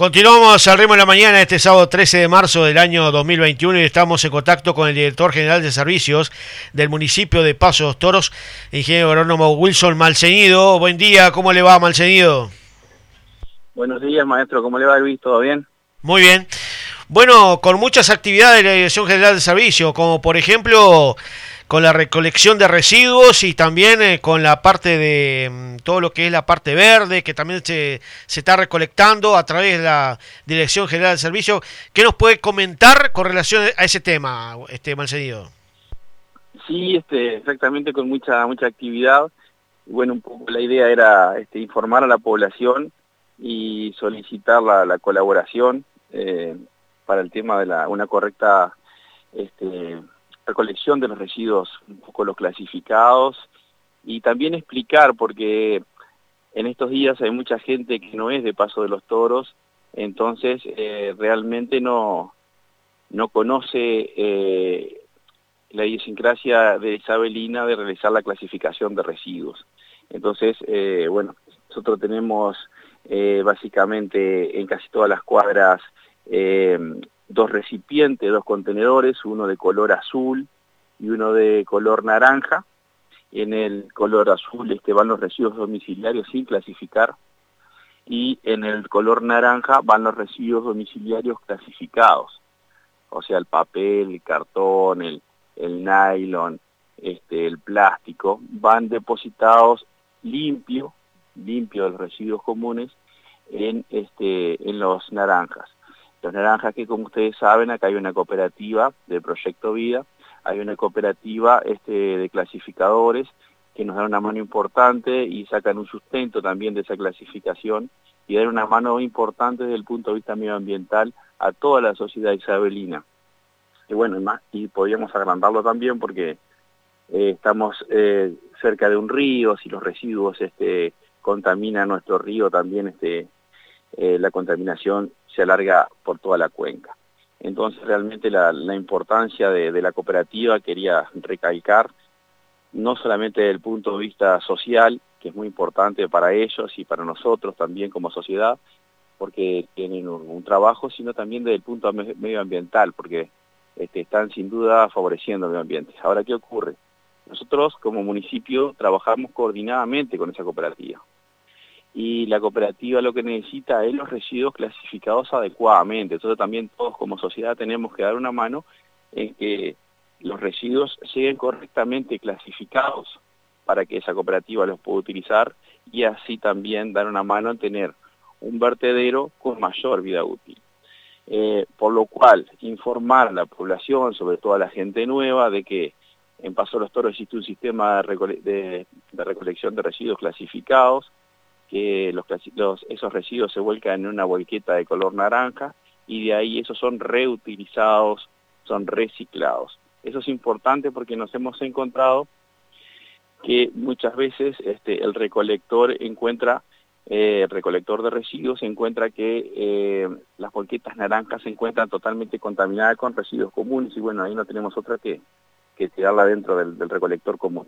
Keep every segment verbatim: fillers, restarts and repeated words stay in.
Continuamos al ritmo de la mañana este sábado trece de marzo del año dos mil veintiuno y estamos en contacto con el director general de servicios del municipio de Paso de los Toros, ingeniero agrónomo Wilson Malceñido. Buen día, ¿cómo le va, Malceñido? Buenos días, maestro, ¿cómo le va, Luis? ¿Todo bien? Muy bien. Bueno, con muchas actividades de la Dirección General de Servicios, como por ejemplo con la recolección de residuos y también eh, con la parte de mm, todo lo que es la parte verde, que también se, se está recolectando a través de la Dirección General de Servicios. ¿Qué nos puede comentar con relación a ese tema, este Malceñido? Sí, este, exactamente, con mucha mucha actividad. Bueno, un poco la idea era este, informar a la población y solicitar la, la colaboración eh, para el tema de la, una correcta este, recolección de los residuos, un poco los clasificados, y también explicar, porque en estos días hay mucha gente que no es de Paso de los Toros, entonces eh, realmente no, no conoce eh, la idiosincrasia de Isabelina de realizar la clasificación de residuos. Entonces, eh, bueno, nosotros tenemos eh, básicamente en casi todas las cuadras eh, dos recipientes, dos contenedores, uno de color azul y uno de color naranja. En el color azul este, van los residuos domiciliarios sin clasificar y en el color naranja van los residuos domiciliarios clasificados, o sea, el papel, el cartón, el, el nylon, este, el plástico, van depositados limpio, limpio de los residuos comunes en, este, en los naranjas. Los naranjas que, como ustedes saben, acá hay una cooperativa de Proyecto Vida, hay una cooperativa este, de clasificadores que nos dan una mano importante y sacan un sustento también de esa clasificación y dan una mano importante desde el punto de vista medioambiental a toda la sociedad isabelina. Y bueno, y, más, y podríamos agrandarlo también porque eh, estamos eh, cerca de un río, si los residuos este, contaminan nuestro río también este, eh, la contaminación se alarga por toda la cuenca. Entonces realmente la, la importancia de, de la cooperativa quería recalcar, no solamente desde el punto de vista social, que es muy importante para ellos y para nosotros también como sociedad, porque tienen un, un trabajo, sino también desde el punto medioambiental, porque este, están sin duda favoreciendo el medio ambiente. Ahora, ¿qué ocurre? Nosotros como municipio trabajamos coordinadamente con esa cooperativa. Y la cooperativa lo que necesita es los residuos clasificados adecuadamente. Entonces también todos como sociedad tenemos que dar una mano en que los residuos lleguen correctamente clasificados para que esa cooperativa los pueda utilizar y así también dar una mano en tener un vertedero con mayor vida útil. Eh, por lo cual, informar a la población, sobre todo a la gente nueva, de que en Paso de los Toros existe un sistema de, recole de, de recolección de residuos clasificados, que los, los, esos residuos se vuelcan en una volqueta de color naranja y de ahí esos son reutilizados, son reciclados. Eso es importante porque nos hemos encontrado que muchas veces este, el recolector encuentra, eh, el recolector de residuos encuentra que eh, las volquetas naranjas se encuentran totalmente contaminadas con residuos comunes y bueno, ahí no tenemos otra que, que tirarla dentro del, del recolector común.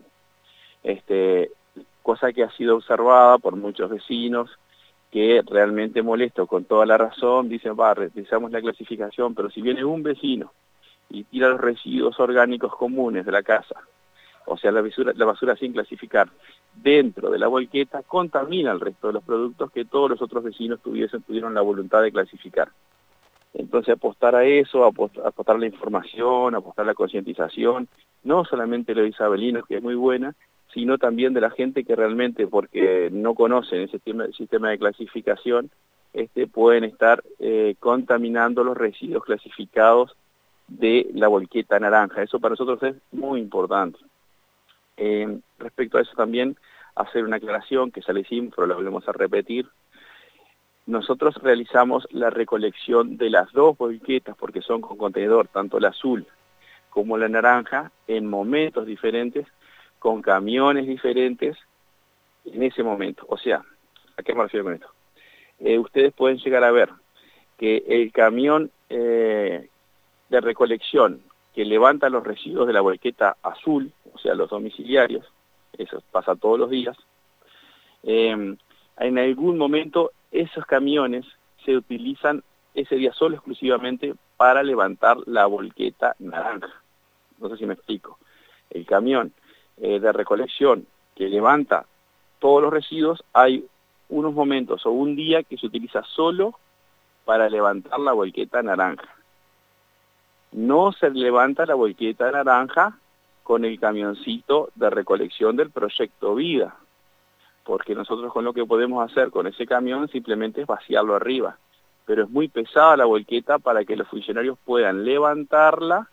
Este, cosa que ha sido observada por muchos vecinos, que realmente molesto, con toda la razón, dicen, va, realizamos la clasificación, pero si viene un vecino y tira los residuos orgánicos comunes de la casa, o sea, la basura, la basura sin clasificar, dentro de la volqueta, contamina el resto de los productos que todos los otros vecinos tuviesen, tuvieron la voluntad de clasificar. Entonces apostar a eso, apostar, apostar a la información, apostar a la concientización, no solamente lo isabelinos, que es muy buena, sino también de la gente que realmente, porque no conocen ese sistema, sistema de clasificación, este, pueden estar eh, contaminando los residuos clasificados de la volqueta naranja. Eso para nosotros es muy importante. Eh, respecto a eso también, hacer una aclaración, que ya le hicimos, pero la volvemos a repetir. Nosotros realizamos la recolección de las dos volquetas, porque son con contenedor, tanto la azul como la naranja, en momentos diferentes, con camiones diferentes en ese momento. O sea, ¿a qué me refiero con esto? Eh, ustedes pueden llegar a ver que el camión eh, de recolección que levanta los residuos de la volqueta azul, o sea, los domiciliarios, eso pasa todos los días, eh, en algún momento esos camiones se utilizan ese día solo exclusivamente para levantar la volqueta naranja. No sé si me explico. El camión eh, de recolección que levanta todos los residuos, hay unos momentos o un día que se utiliza solo para levantar la volqueta naranja. No se levanta la volqueta naranja con el camioncito de recolección del proyecto Vida, porque nosotros con lo que podemos hacer con ese camión simplemente es vaciarlo arriba, pero es muy pesada la volqueta para que los funcionarios puedan levantarla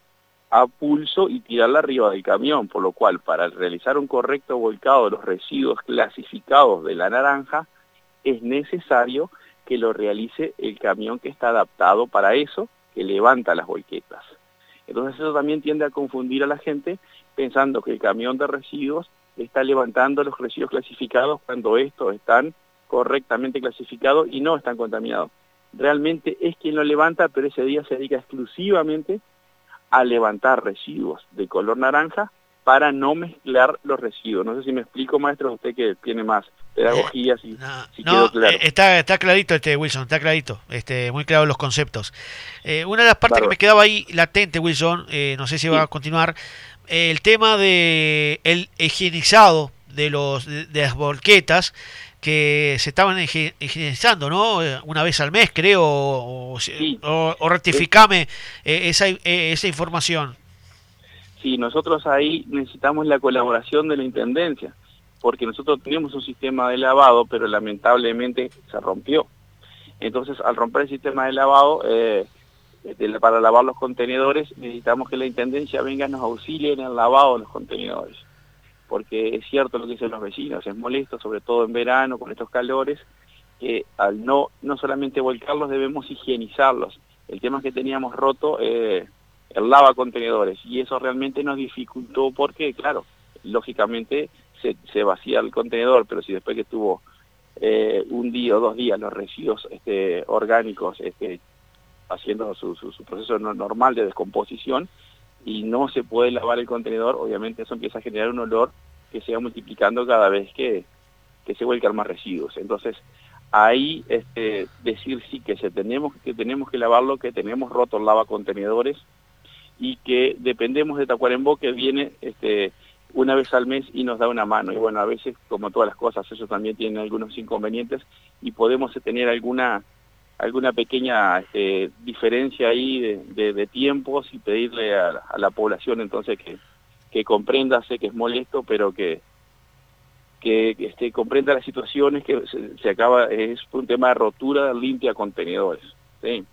a pulso y tirarla arriba del camión, por lo cual para realizar un correcto volcado de los residuos clasificados de la naranja es necesario que lo realice el camión que está adaptado para eso, que levanta las volquetas. Entonces eso también tiende a confundir a la gente pensando que el camión de residuos está levantando los residuos clasificados cuando estos están correctamente clasificados y no están contaminados. Realmente es quien lo levanta, pero ese día se dedica exclusivamente a levantar residuos de color naranja para no mezclar los residuos. No sé si me explico, maestro, usted que tiene más pedagogía, si, no, si no, quedó claro. Está, está clarito, este Wilson, está clarito, este, muy claro los conceptos. Eh, una de las partes Bárbaro. que me quedaba ahí latente, Wilson, eh, no sé si Sí. va a continuar, eh, el tema de el higienizado de los de, de las volquetas que se estaban higienizando, ¿no? Eh, Una vez al mes, creo, o, Sí. o, o rectificame eh, esa, eh, esa información. Sí, nosotros ahí necesitamos la colaboración de la Intendencia, porque nosotros tenemos un sistema de lavado, pero lamentablemente se rompió. Entonces, al romper el sistema de lavado, eh, de, para lavar los contenedores, necesitamos que la Intendencia venga y nos auxilie en el lavado de los contenedores. Porque es cierto lo que dicen los vecinos, es molesto, sobre todo en verano, con estos calores, que al no, no solamente volcarlos, debemos higienizarlos. El tema es que teníamos roto eh, el lava contenedores, y eso realmente nos dificultó porque, claro, lógicamente se, se vacía el contenedor, pero si después que estuvo eh, un día o dos días los residuos este, orgánicos este, haciendo su, su, su proceso normal de descomposición, y no se puede lavar el contenedor, obviamente eso empieza a generar un olor que se va multiplicando cada vez que, que se vuelcan más residuos. Entonces, ahí este, decir sí que, se tenemos, que tenemos que lavarlo, que tenemos roto el lavacontenedores y que dependemos de Tacuarembó, que viene este, una vez al mes y nos da una mano. Y bueno, a veces, como todas las cosas, ellos también tienen algunos inconvenientes y podemos tener alguna alguna pequeña este, diferencia ahí de, de, de tiempos y pedirle a, a la población entonces que, que comprenda, sé que es molesto, pero que, que este, comprenda las situaciones que se, se acaba, es un tema de rotura limpia contenedores. ¿Sí?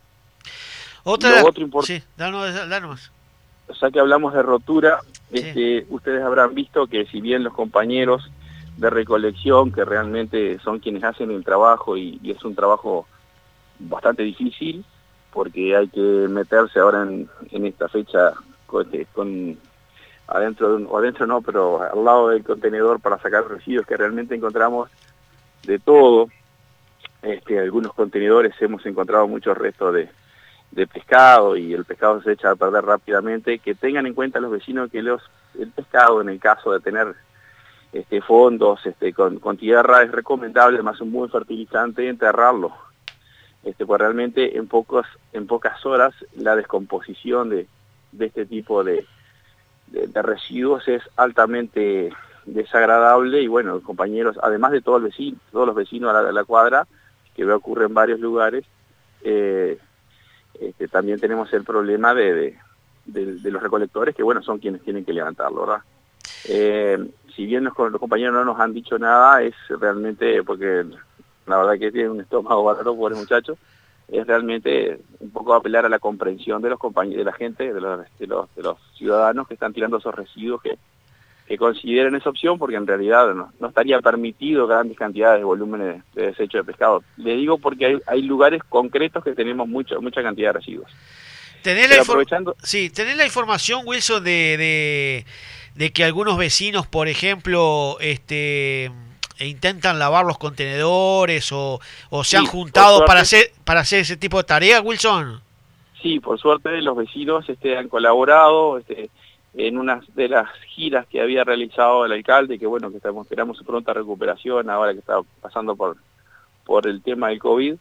Otra, Lo otro importante, sí, danos, danos. O sea que hablamos de rotura, Sí. este, ustedes habrán visto que si bien los compañeros de recolección, que realmente son quienes hacen el trabajo y, y es un trabajo bastante difícil, porque hay que meterse ahora en, en esta fecha con, con adentro de un, o adentro no, pero al lado del contenedor para sacar residuos, que realmente encontramos de todo. Este, algunos contenedores hemos encontrado muchos restos de, de pescado y el pescado se echa a perder rápidamente. Que tengan en cuenta los vecinos que los el pescado, en el caso de tener este, fondos este, con, con tierra, es recomendable, además un buen fertilizante, enterrarlo. Este, pues realmente en pocos, en pocas horas la descomposición de, de este tipo de, de, de residuos es altamente desagradable. Y bueno, compañeros, además de todo el vecino, todos los vecinos a la, a la cuadra, que ve ocurre en varios lugares, eh, este, también tenemos el problema de, de, de, de los recolectores, que bueno, son quienes tienen que levantarlo, ¿verdad? Eh, si bien los, los compañeros no nos han dicho nada, es realmente porque la verdad que tiene un estómago bárbaro, pobre muchacho, es realmente un poco apelar a la comprensión de los compañeros, de la gente, de los, de los, de los ciudadanos que están tirando esos residuos, que, que consideren esa opción, porque en realidad no, no estaría permitido grandes cantidades de volúmenes de, de desecho de pescado. Le digo porque hay, hay lugares concretos que tenemos mucha, mucha cantidad de residuos. ¿Tenés la, aprovechando... sí, ¿tenés la información, Wilson, de, de, de que algunos vecinos, por ejemplo, este... e intentan lavar los contenedores o, o se sí, han juntado para hacer para hacer ese tipo de tareas, Wilson? Sí, por suerte los vecinos este, han colaborado este, en una de las giras que había realizado el alcalde, que bueno, que estamos, esperamos su pronta recuperación ahora que está pasando por, por el tema del COVID.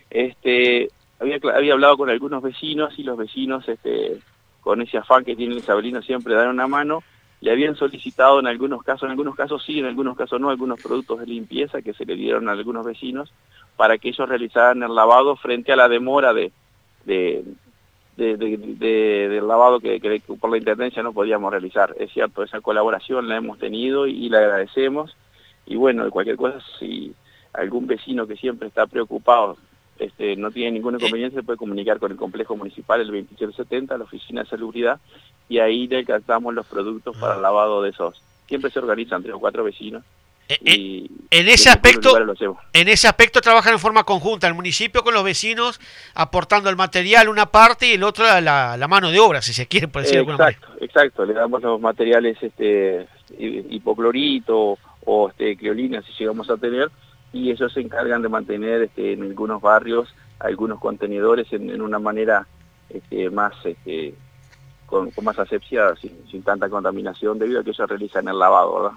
Este, había, había hablado con algunos vecinos y los vecinos, este, con ese afán que tiene el isabelino siempre de dar una mano, le habían solicitado en algunos casos, en algunos casos sí, en algunos casos no, algunos productos de limpieza que se le dieron a algunos vecinos para que ellos realizaran el lavado frente a la demora de, de, de, de, de del lavado que, que por la Intendencia no podíamos realizar. Es cierto, esa colaboración la hemos tenido y, y la agradecemos. Y bueno, de cualquier cosa, si algún vecino que siempre está preocupado este, no tiene ningún inconveniente, se puede comunicar con el complejo municipal el veintisiete setenta, la oficina de salubridad, y ahí le alcanzamos los productos para el lavado de esos. Siempre se organizan tres o cuatro vecinos. Y en ese aspecto en ese aspecto trabajan en forma conjunta el municipio con los vecinos, aportando el material una parte y el otro la, la mano de obra, si se quiere, por decirlo de alguna manera. Exacto, exacto, le damos los materiales este hipoclorito o este criolina si llegamos a tener, y ellos se encargan de mantener este, en algunos barrios algunos contenedores en, en una manera este, más este, con, con más asepsia, sin, sin tanta contaminación, debido a que ellos realizan el lavado, ¿verdad?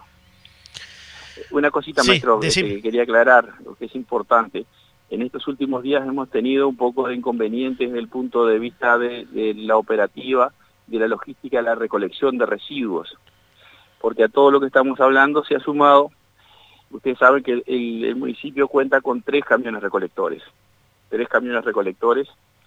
Una cosita, sí, maestro, este, que quería aclarar, lo que es importante. En estos últimos días hemos tenido un poco de inconvenientes desde el punto de vista de, de la operativa, de la logística de la recolección de residuos, porque a todo lo que estamos hablando se ha sumado, ustedes saben que el, el municipio cuenta con tres camiones recolectores, tres camiones recolectores,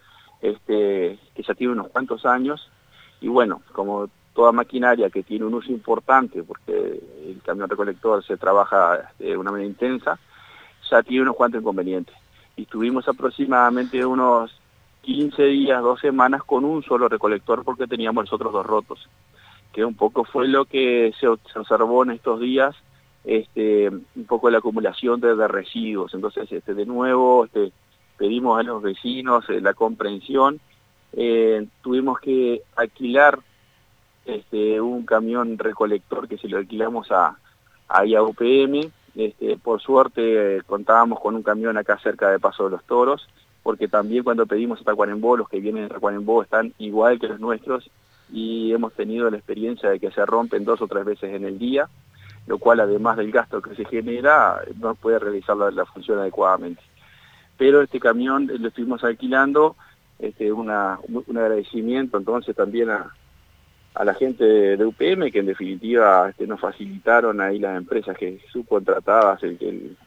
este, que ya tienen unos cuantos años, y bueno, como toda maquinaria que tiene un uso importante, porque el camión recolector se trabaja de una manera intensa, ya tiene unos cuantos inconvenientes. Y estuvimos aproximadamente unos quince días, dos semanas con un solo recolector porque teníamos los otros dos rotos, que un poco fue lo que se, se observó en estos días, este, un poco la acumulación de, de residuos. Entonces, este, de nuevo, este, pedimos a los vecinos eh, la comprensión. Eh, tuvimos que alquilar Este, un camión recolector que se lo alquilamos a, a I A U P M. Este, por suerte eh, contábamos con un camión acá cerca de Paso de los Toros, porque también cuando pedimos a Tacuarembó, los que vienen de Tacuarembó están igual que los nuestros, y hemos tenido la experiencia de que se rompen dos o tres veces en el día, lo cual además del gasto que se genera, no puede realizar la, la función adecuadamente. Pero este camión lo estuvimos alquilando, este, una, un agradecimiento entonces también a a la gente de U P M, que en definitiva este, nos facilitaron ahí las empresas que subcontratadas el, el,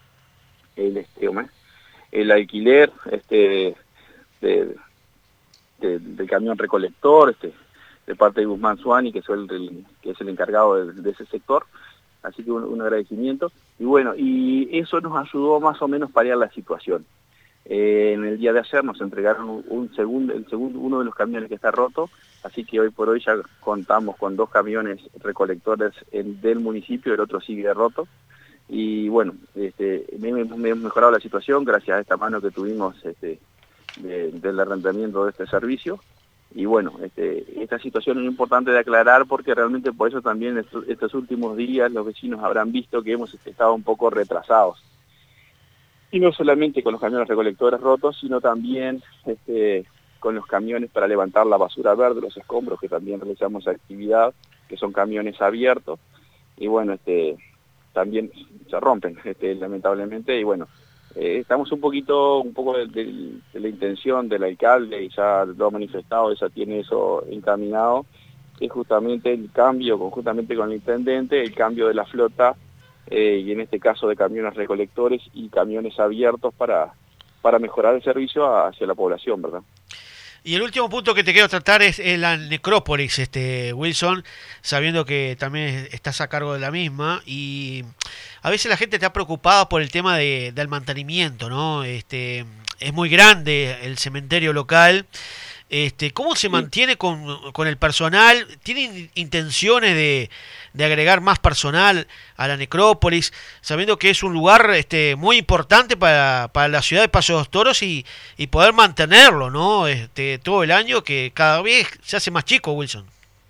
el, este, el alquiler este, de, de, del camión recolector, este, de parte de Guzmán Suani, que es el, el, que es el encargado de, de ese sector, así que un, un agradecimiento. Y bueno, y eso nos ayudó más o menos a paliar la situación. Eh, en el día de ayer nos entregaron un, un segundo, el segundo, uno de los camiones que está roto, así que hoy por hoy ya contamos con dos camiones recolectores en, del municipio, el otro sigue roto, y bueno, este, hemos mejorado la situación gracias a esta mano que tuvimos este, de, del arrendamiento de este servicio, y bueno, este, esta situación es importante de aclarar porque realmente por eso también estos, estos últimos días los vecinos habrán visto que hemos estado un poco retrasados. Y no solamente con los camiones recolectores rotos, sino también este, con los camiones para levantar la basura verde, los escombros, que también realizamos actividad, que son camiones abiertos, y bueno, este, también se rompen, este, lamentablemente, y bueno, eh, estamos un poquito, un poco de, de, de la intención del alcalde, y ya lo ha manifestado, ya tiene eso encaminado, es justamente el cambio, conjuntamente con el intendente, el cambio de la flota, Eh, y en este caso de camiones recolectores y camiones abiertos para, para mejorar el servicio hacia la población, ¿verdad? Y el último punto que te quiero tratar es, es la necrópolis, este Wilson, sabiendo que también estás a cargo de la misma, y a veces la gente está preocupada por el tema de, del mantenimiento, ¿no? Este, es muy grande el cementerio local. Este, ¿cómo se mantiene con, con el personal? ¿Tienen intenciones de, de agregar más personal a la necrópolis, sabiendo que es un lugar este, muy importante para, para la ciudad de Paso de los Toros y, y poder mantenerlo, ¿no? Este, todo el año, que cada vez se hace más chico, Wilson?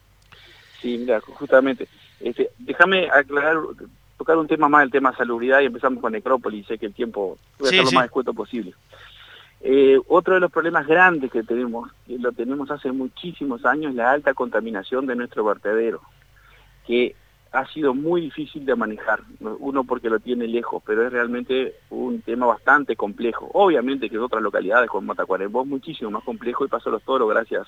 Sí, mira, justamente, este, déjame aclarar, tocar un tema más, el tema de salubridad, y empezamos con necrópolis, sé que el tiempo voy a sí, ser lo sí. más escueto posible. Eh, otro de los problemas grandes que tenemos, y lo tenemos hace muchísimos años, la alta contaminación de nuestro vertedero, que ha sido muy difícil de manejar, uno porque lo tiene lejos, pero es realmente un tema bastante complejo. Obviamente que en otras localidades como Matacuarembó es muchísimo más complejo y Paso Los Toros, gracias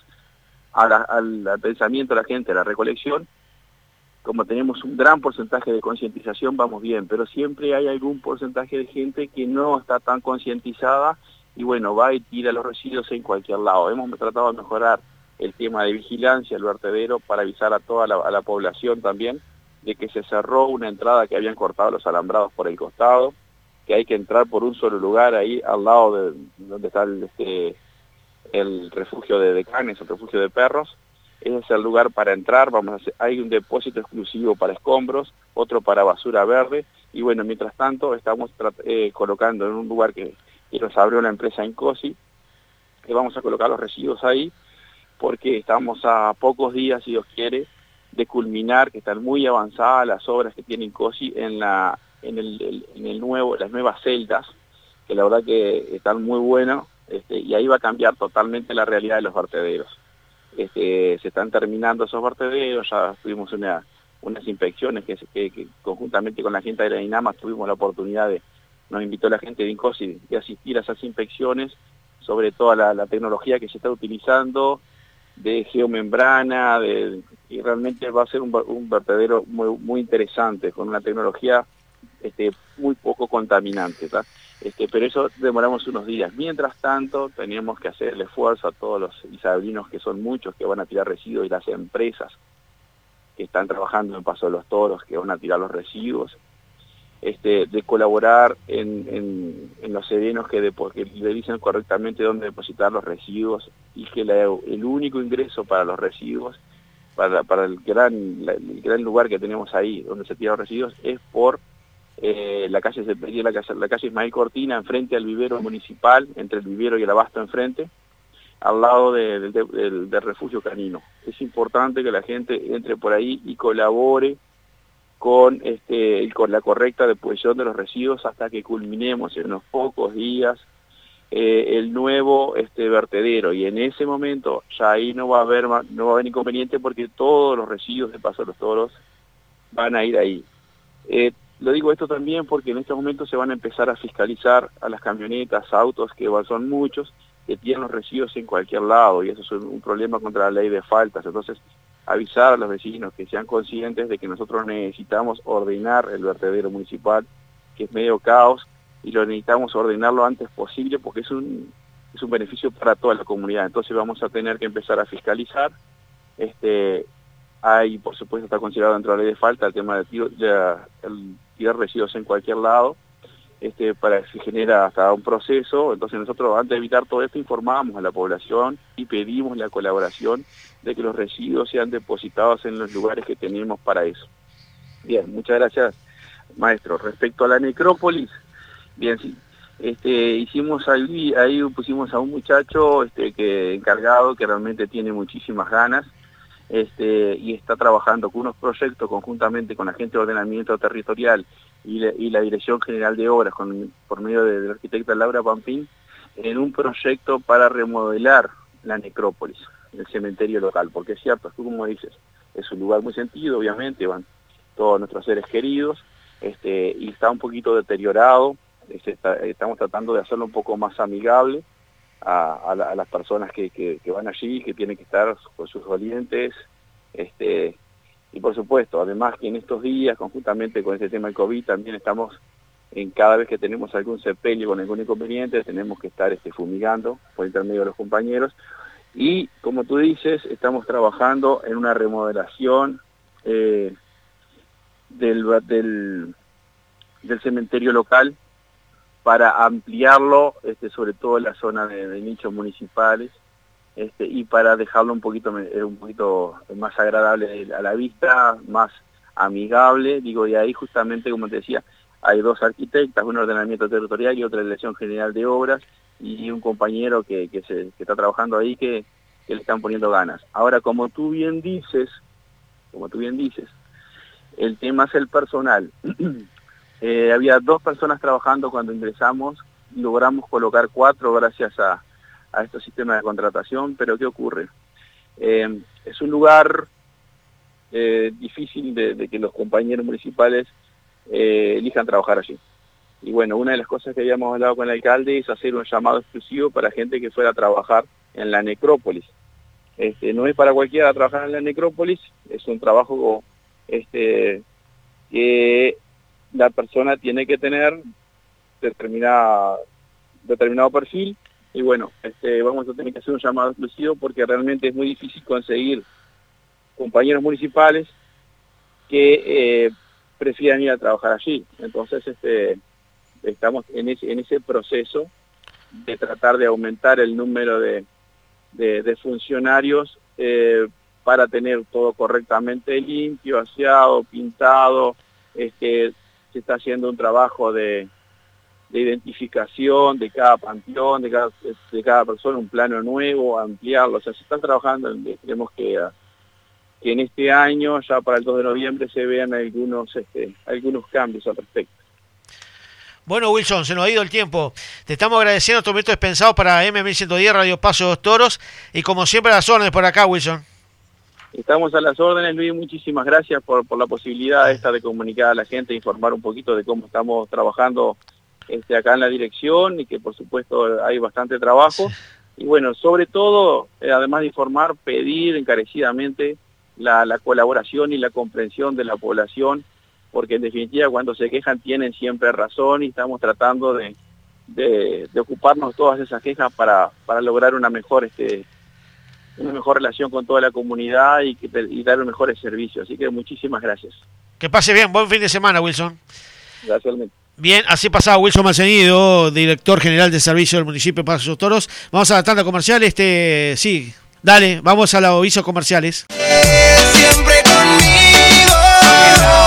a la, al, al pensamiento de la gente, a la recolección, como tenemos un gran porcentaje de concientización, vamos bien, pero siempre hay algún porcentaje de gente que no está tan concientizada y bueno, va y tira los residuos en cualquier lado. Hemos tratado de mejorar el tema de vigilancia, el vertedero, para avisar a toda la, a la población también de que se cerró una entrada, que habían cortado los alambrados por el costado, que hay que entrar por un solo lugar ahí al lado de donde está el, este, el refugio de, de canes, el refugio de perros. Ese es el lugar para entrar. Vamos a hacer, hay un depósito exclusivo para escombros, otro para basura verde, y bueno, mientras tanto estamos eh, colocando en un lugar que, que nos abrió la empresa Incosi, que vamos a colocar los residuos ahí, porque estamos a pocos días, si Dios quiere, de culminar, que están muy avanzadas las obras que tiene Incosi en la en el, el, en el nuevo, las nuevas celdas, que la verdad que están muy buenas, este, y ahí va a cambiar totalmente la realidad de los vertederos. Este, se están terminando esos vertederos, ya tuvimos una, unas inspecciones que, que, que conjuntamente con la gente de la Dinama tuvimos la oportunidad de, nos invitó la gente de Incosi de asistir a esas inspecciones sobre toda la, la tecnología que se está utilizando, de geomembrana, de, y realmente va a ser un, un vertedero muy, muy interesante, con una tecnología este, muy poco contaminante, ¿tá? Este, pero eso demoramos unos días. Mientras tanto, tenemos que hacer el esfuerzo a todos los isabrinos, que son muchos, que van a tirar residuos, y las empresas que están trabajando en Paso de los Toros, que van a tirar los residuos, este, de colaborar en, en, en los serenos que, de, que le dicen correctamente dónde depositar los residuos, y que la, el único ingreso para los residuos, para, para el, gran, la, el gran lugar que tenemos ahí, donde se tiran los residuos, es por eh, la calle Cepelí, la, la calle Ismael Cortina, enfrente al vivero municipal, entre el vivero y el abasto enfrente, al lado de, de, de, del, del refugio canino. Es importante que la gente entre por ahí y colabore con, este, con la correcta deposición de los residuos hasta que culminemos en unos pocos días eh, el nuevo este, vertedero, y en ese momento ya ahí no va a haber no va a haber inconveniente, porque todos los residuos de Paso de los Toros van a ir ahí. Eh, lo digo esto también porque en estos momentos se van a empezar a fiscalizar a las camionetas, autos, que son muchos, que tienen los residuos en cualquier lado, y eso es un, un problema contra la ley de faltas. Entonces, avisar a los vecinos que sean conscientes de que nosotros necesitamos ordenar el vertedero municipal, que es medio caos, y lo necesitamos ordenar lo antes posible, porque es un, es un beneficio para toda la comunidad. Entonces vamos a tener que empezar a fiscalizar. Este, hay, por supuesto, está considerado dentro de la ley de falta el tema de, tiro, de el tirar residuos en cualquier lado, este, para que se genera hasta un proceso. Entonces nosotros, antes de evitar todo esto, informamos a la población y pedimos la colaboración de que los residuos sean depositados en los lugares que tenemos para eso. Bien, muchas gracias, maestro. Respecto a la necrópolis, bien, sí, este, hicimos ahí, ahí pusimos a un muchacho este, que encargado, que realmente tiene muchísimas ganas, este, y está trabajando con unos proyectos conjuntamente con la gente de ordenamiento territorial y la, y la Dirección General de Obras, con, por medio de, de la arquitecta Laura Pampín, en un proyecto para remodelar la necrópolis, el cementerio local, porque es cierto, tú como dices, es un lugar muy sentido, obviamente, van todos nuestros seres queridos, este, y está un poquito deteriorado. Este, está, estamos tratando de hacerlo un poco más amigable a, a, la, a las personas que, que, que van allí, que tienen que estar con sus dolientes, este, y por supuesto, además que en estos días, conjuntamente con este tema del COVID, también estamos, en cada vez que tenemos algún sepelio con algún inconveniente, tenemos que estar este, fumigando por intermedio de los compañeros. Y como tú dices, estamos trabajando en una remodelación eh, del, del, del cementerio local, para ampliarlo, este, sobre todo en la zona de, de nichos municipales, este, y para dejarlo un poquito, un poquito más agradable a la vista, más amigable. Digo, de ahí justamente, como te decía, hay dos arquitectas, un ordenamiento territorial y otra Dirección General de Obras, y un compañero que, que, se, que está trabajando ahí, que, que le están poniendo ganas. Ahora, como tú bien dices, como tú bien dices, el tema es el personal. eh, había dos personas trabajando cuando ingresamos, logramos colocar cuatro gracias a, a estos sistemas de contratación, pero ¿qué ocurre? Eh, es un lugar eh, difícil de, de que los compañeros municipales eh, elijan trabajar allí. Y bueno, una de las cosas que habíamos hablado con el alcalde es hacer un llamado exclusivo para gente que fuera a trabajar en la necrópolis. Este, no es para cualquiera trabajar en la necrópolis, es un trabajo este, que la persona tiene que tener determinada, determinado perfil, y bueno, este, vamos a tener que hacer un llamado exclusivo porque realmente es muy difícil conseguir compañeros municipales que eh, prefieran ir a trabajar allí. Entonces este, estamos en ese, en ese proceso de tratar de aumentar el número de, de, de funcionarios eh, para tener todo correctamente limpio, aseado, pintado. Este, se está haciendo un trabajo de, de identificación de cada panteón, de cada, de cada persona, un plano nuevo, ampliarlo. O sea, se está trabajando, tenemos que, que en este año, ya para el dos de noviembre, se vean algunos, este, algunos cambios al respecto. Bueno, Wilson, se nos ha ido el tiempo. Te estamos agradeciendo estos métodos pensados para M mil ciento diez, Radio Paso Dos Toros, y como siempre a las órdenes por acá, Wilson. Estamos a las órdenes, Luis, muchísimas gracias por, por la posibilidad esta de comunicar a la gente, informar un poquito de cómo estamos trabajando este, acá en la dirección, y que por supuesto hay bastante trabajo. Y bueno, sobre todo, eh, además de informar, pedir encarecidamente la, la colaboración y la comprensión de la población, porque en definitiva cuando se quejan tienen siempre razón, y estamos tratando de, de, de ocuparnos de todas esas quejas para, para lograr una mejor... Este, una mejor relación con toda la comunidad y, que, y dar los mejores servicios. Así que muchísimas gracias. Que pase bien, buen fin de semana, Wilson. Gracias. Bien, así pasaba Wilson Malcenido, director general de servicio del municipio de Paso Dos Toros. Vamos a la tanda comercial, este, sí, dale, vamos a los avisos comerciales. Siempre conmigo.